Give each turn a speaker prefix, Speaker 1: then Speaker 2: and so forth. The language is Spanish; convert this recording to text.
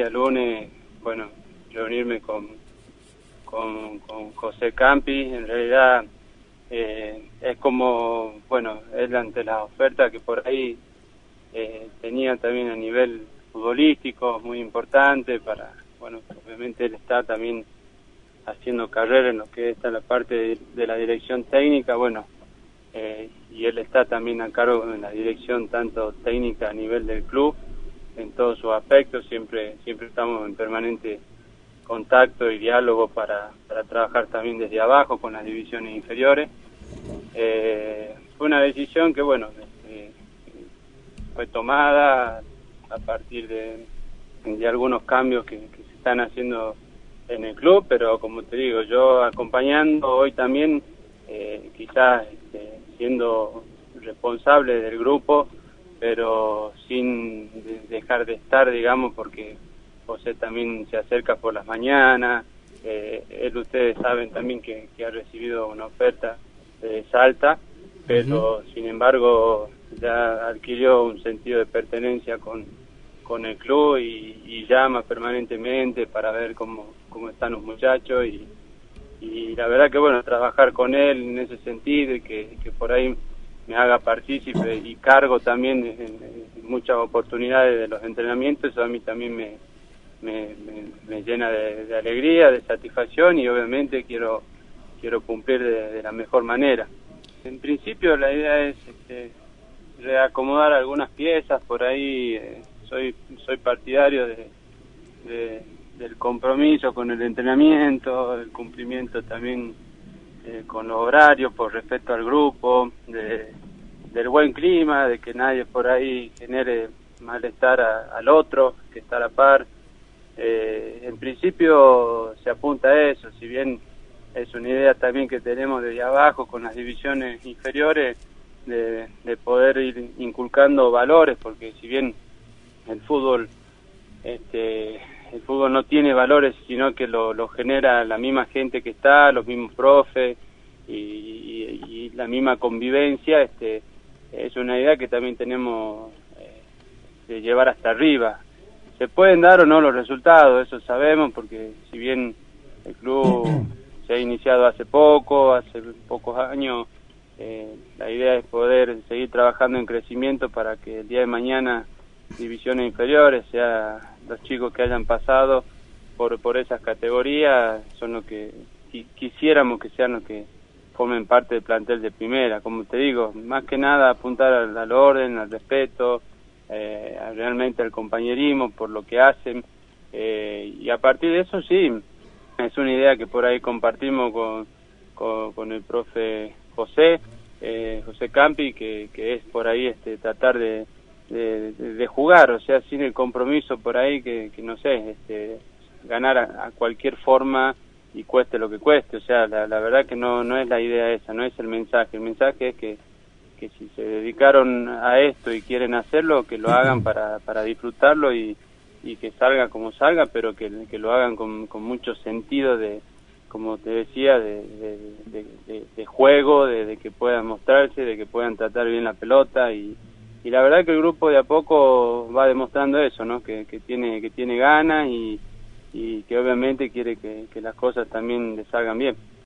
Speaker 1: día lunes, bueno, reunirme con José Campi. En realidad es como, bueno, él ante la oferta que por ahí tenía también a nivel futbolístico muy importante para, bueno, obviamente él está también haciendo carrera en lo que está la parte de la dirección técnica, bueno, y él está también a cargo de la dirección tanto técnica a nivel del club, en todos sus aspectos, siempre estamos en permanente contacto y diálogo para trabajar también desde abajo con las divisiones inferiores. Fue una decisión que, bueno, fue tomada a partir de algunos cambios que se están haciendo en el club, pero como te digo, yo acompañando hoy también, quizás siendo responsable del grupo, pero sin dejar de estar, digamos, porque José también se acerca por las mañanas, ustedes saben también que ha recibido una oferta de Salta, pero sin embargo ya adquirió un sentido de pertenencia con el club y llama permanentemente para ver cómo están los muchachos y la verdad que bueno, trabajar con él en ese sentido y que por ahí me haga partícipe y cargo también en muchas oportunidades de los entrenamientos, eso a mí también me llena de alegría, de satisfacción y obviamente quiero cumplir de la mejor manera. En principio la idea es reacomodar algunas piezas, por ahí soy partidario del compromiso con el entrenamiento, el cumplimiento también con los horarios por respeto al grupo, del buen clima, de que nadie por ahí genere malestar al otro, que está a la par. En principio se apunta a eso, si bien es una idea también que tenemos desde abajo con las divisiones inferiores, de poder ir inculcando valores, porque si bien el fútbol no tiene valores, sino que lo genera la misma gente que está, los mismos profes y la misma convivencia, es una idea que también tenemos de llevar hasta arriba. Se pueden dar o no los resultados, eso sabemos, porque si bien el club se ha iniciado hace pocos años, la idea es poder seguir trabajando en crecimiento para que el día de mañana divisiones inferiores, sea los chicos que hayan pasado por esas categorías, son los que quisiéramos que sean los que formen parte del plantel de primera. Como te digo, más que nada apuntar al orden, al respeto, realmente al compañerismo por lo que hacen, y a partir de eso sí, es una idea que por ahí compartimos con el profe José Campi, que es por ahí tratar de jugar, o sea, sin el compromiso por ahí que no sé, ganar a cualquier forma y cueste lo que cueste, o sea, la verdad que no es la idea esa, no es el mensaje es que si se dedicaron a esto y quieren hacerlo, que lo hagan para disfrutarlo y que salga como salga, pero que lo hagan con mucho sentido de, como te decía, de juego, de que puedan mostrarse, de que puedan tratar bien la pelota y la verdad que el grupo de a poco va demostrando eso, ¿no? Que tiene ganas y que obviamente quiere que las cosas también le salgan bien.